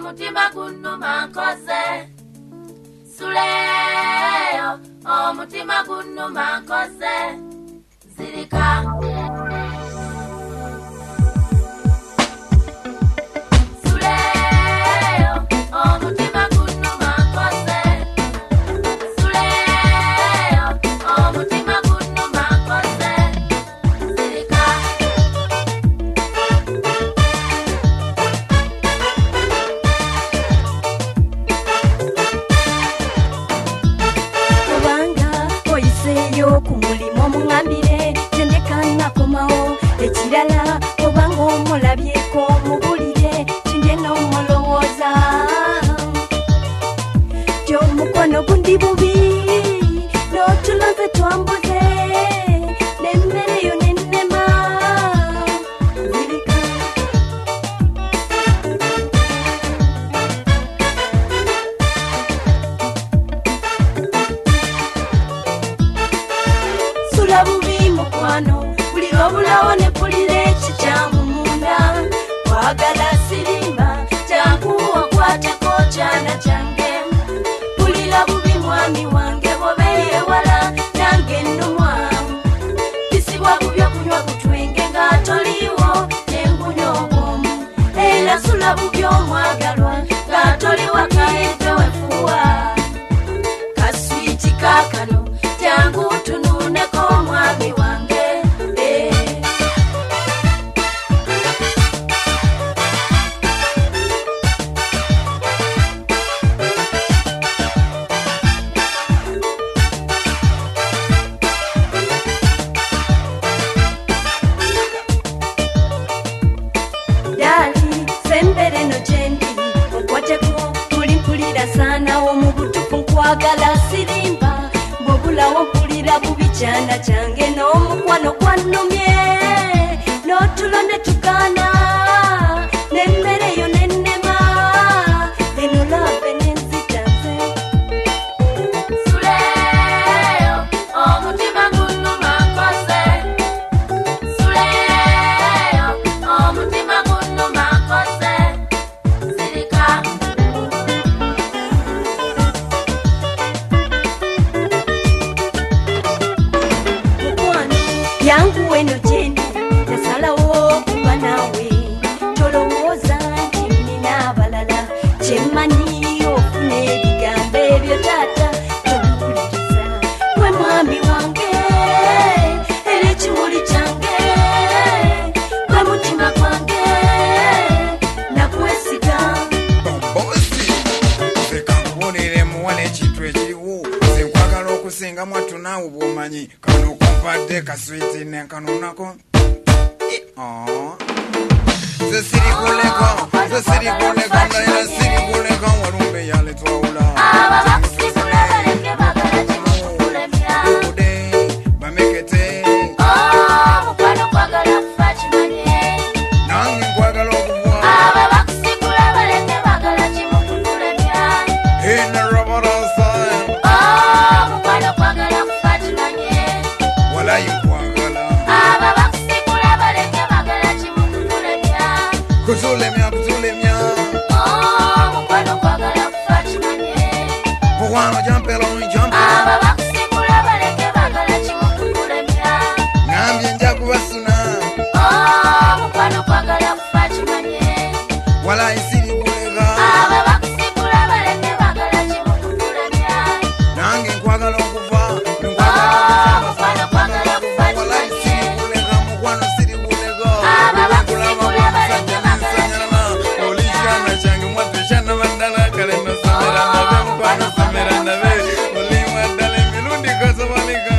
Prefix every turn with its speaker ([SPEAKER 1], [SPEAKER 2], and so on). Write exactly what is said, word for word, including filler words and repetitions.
[SPEAKER 1] omutima gunnuma nkoze Suleyo omutima gunnuma nkoze Zirika Ekirala obanga omulabyeko mubulire kinde n'omulowooza gy'omukono gundi bubi n'otuloze twambuze n'emmere yo n'ennema Zirika sula bubi mukwano Obulawo ne pulire ekikyamu munda Kwagala sirimba Jankuwa kwateko kyana kyange Pulira bubi mwami wange Bobe wala nange nnumwa Bisibwa bubi okunywa kutwenge nga toliwo Nengunya obwomu Era sula bubi omwagalwa Nga toli waka ete wefuwa Kaswiti kakano Jangu tununeko mwami wange Kwagala sirimba Bobulawo mpulira bubi kyana kyange n'omukwano gwannumye n'otulo ne tukana n'emmere yo n'ennema eno love n'enzitaze Suleyo omutima gunnuma nkoze Suleyo omutima gunnuma nkoze Zirika yangu weno jeni nasalawo kuba nawe tolowooza nti nina abalala kyemmanyi ofuna ebigambo ebyo taata tolowuliriza gwe mwami wange era ekimuli kyange gwe mutima gwange nakwesiga
[SPEAKER 2] Bombosi Feka nkubonere muwana ekintu ekiriwo Nze nkwagala okusinga mwattu naawe bw'omanyi kano kumpadde kaswiti nenkanunako Nze sirikuleka Nze sirikuleka ndayira sirikuleka walumbe yale twawula
[SPEAKER 1] Ababakusikula baleke bagala kimukulemya
[SPEAKER 2] Ubude bamekete
[SPEAKER 1] Mukwano kwagala kufa kimanye
[SPEAKER 2] Nange nkwagala okuvwa
[SPEAKER 1] Ababakusikula baleke bagala kimukulemya
[SPEAKER 2] Ena rabarasa
[SPEAKER 1] Mukwano kwagala kufa kimanye
[SPEAKER 2] Walayi nkwagala
[SPEAKER 1] Ababakusikula baleke bagala kimukulemya
[SPEAKER 2] Kutulemya kutulemya
[SPEAKER 1] Mukwano kwagala kufa kimanye
[SPEAKER 2] Mukwano jampelo njampe
[SPEAKER 1] Ababakusikula baleke bagala kimukulemya
[SPEAKER 2] Nambye nja kubasuna
[SPEAKER 1] Mukwano kwagala kufa kimanye
[SPEAKER 2] Walayi sirikuleka
[SPEAKER 1] Ababakusikula baleke bagala kimukulemya
[SPEAKER 2] Nange nkwagala okuva
[SPEAKER 1] Mukwano kwagala kufa
[SPEAKER 2] Walayi
[SPEAKER 1] kimanye
[SPEAKER 2] sirikuleka mukwano sirikuleka
[SPEAKER 1] Ababakusikula baleke bagala
[SPEAKER 2] Olishana change mwatu shana mandala kale no samera nabe mukwano samera nabe Oli mwadale milundi kosa walika